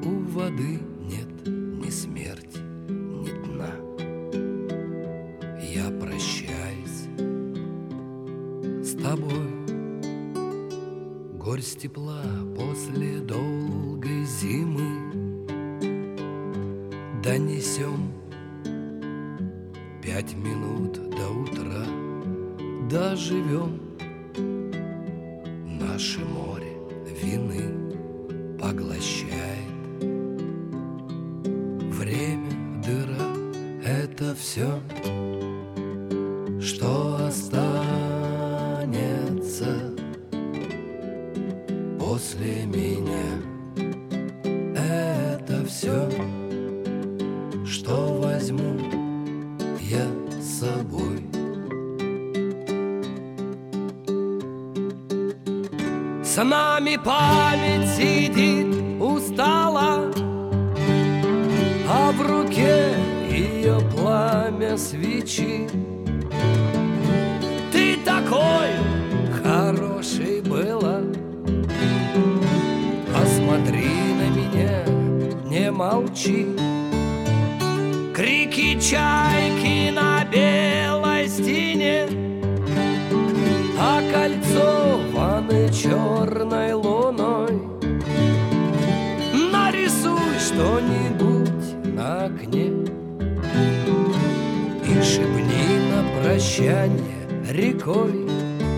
у воды нет ни смерти, ни дна. Я прощаюсь с тобой, горсть тепла после долгой зимы. Донесем 5 минут до утра, доживем. Наше море вины поглощает. Время, дыра — это все, что останется после меня. Это все, что возьму я с собой. С нами память сидит устала, а в руке ее пламя свечи. Ты такой хороший была, посмотри на меня, не молчи. Крики чайки на белой стене, окольцованы черной луной. Нарисуй что-нибудь на окне и шепни на прощанье рекой.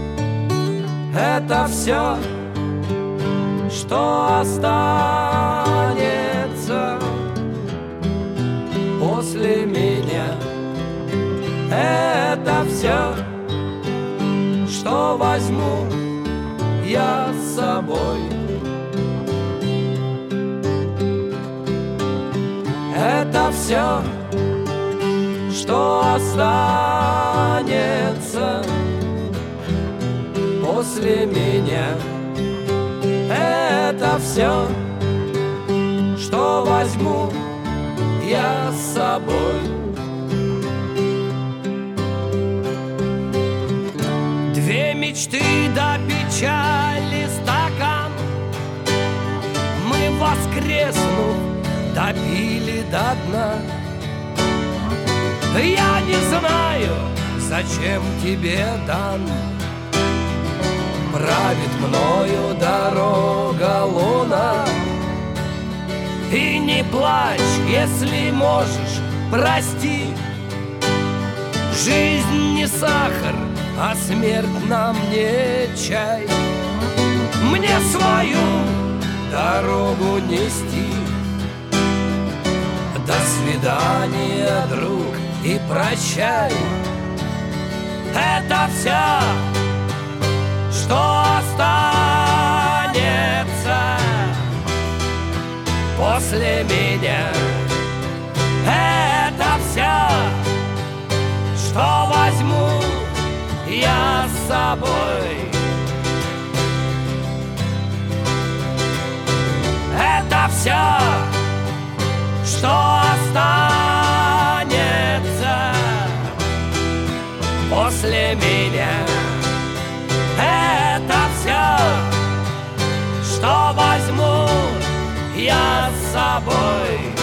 Это все, что останется после меня. Это все, что возьму я с собой. Это все, что останется после меня. Это все, что возьму я с собой. Две мечты до печали стакан мы, воскреснув, допили до дна. Я не знаю, зачем тебе дан. Правит мною дорога луна. И не плачь, если можешь, прости. Жизнь не сахар, а смерть нам не чай. Мне свою дорогу нести. До свидания, друг, и прощай. Это все, что останется после меня. Это все, что возьму я с собой. Это все, что останется после меня. Это все, что возьму я с собой.